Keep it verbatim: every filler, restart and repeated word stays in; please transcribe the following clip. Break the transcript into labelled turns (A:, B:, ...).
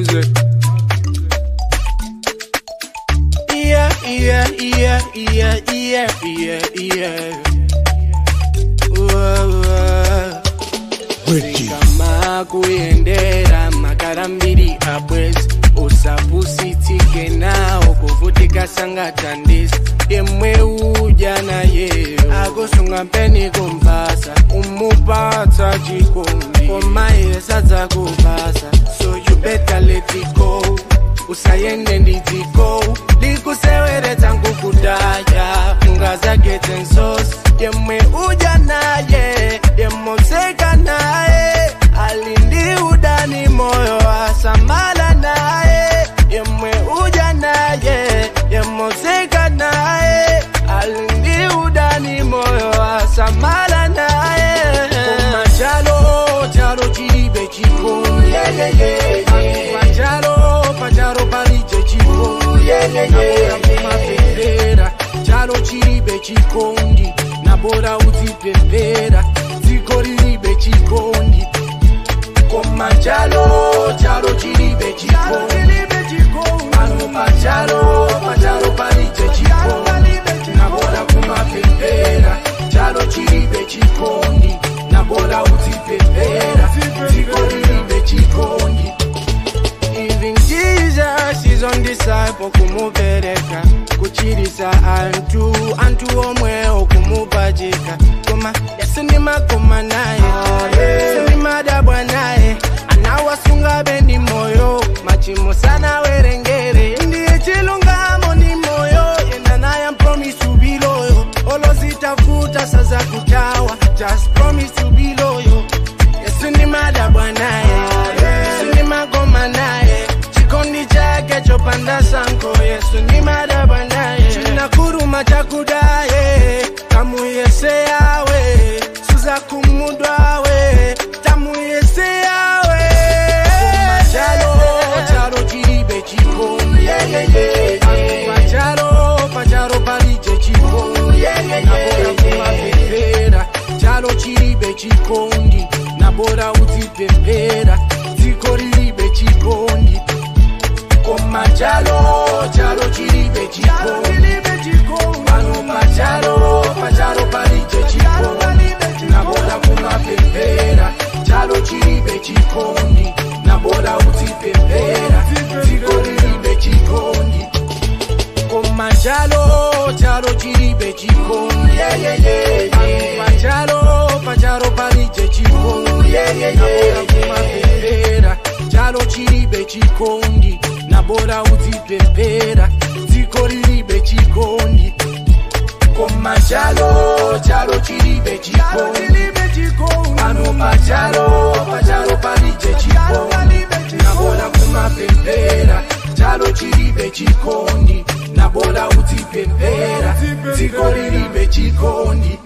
A: music. Yeah, yeah, yeah, yeah, yeah, yeah, yeah. Whoa, whoa. Kama kuendera makarambiri abwezi usapusitike nao kuvutika sanga tandisi yemwe uja na yeo akusunga mpeni kumpasa umupata chikondi komaye sadza kupasa so you better let it go usayende nditiko likuseweretsa nkukudaya ungaza get and sauce yemwe uja naye yemoseka naye alindi udani moyo asamala naye yemwe uja naye yemoseka naye alindi udani moyo asamala naye kumachalo chalo chiribe chiko yeah yeah yeah pachalo pachalo palije chiko yeah yeah yeah kumapepera chalo chiribe chikondi nabora utipepera ziko riribe chikondi komachalo chalo chiribe chikondi ano pachalo pachalo palije chikondi nabora kumapepera chalo chiribe chikondi nabora utipepera ziko riribe chikondi. Even Jesus is on the side for kumupereka kuchirisa antu antu omwe okumupachika koma yasinima koma naye sinima dabwa naye anawasunga bendi moyo machimo sana werengere ndiye chilungamo ni moyo yenda naye promise to be loyal olozitafuta saza kutawa just promise to be loyal yasinima dabwa naye sinima koma naye chikondi chake chopanda sanko yesu ni madaba naye chinakuruma chakudaye kamuyese yawe suza kumudwawe tamuyese yawe kumachalo chalo chiribe chikondi yeah yeah yeah pachalo pachalo palije chikondi yeah yeah yeah nabora kumapepera chalo chiribe chikondi nabora utipepera ziko riribe chikondi komachalo chalo chiribe chikondi ano pachalo pachalo palije chikondi nabora kumapepera chalo chiribe chikondi nabora utipepera ziko riribe chikondi komachalo chalo chiribe chikondi yeah yeah yeah pachalo pachalo palije chikondi yeah yeah yeah nabora kumapepera chalo chiribe chikondi nabora utipepera ziko riribe chikondi komachalo chalo chiribe chikondi ano pachalo pachalo palije chikondi nabora kumapepera chalo chiribe chikondi nabora utipepera ziko riribe chikondi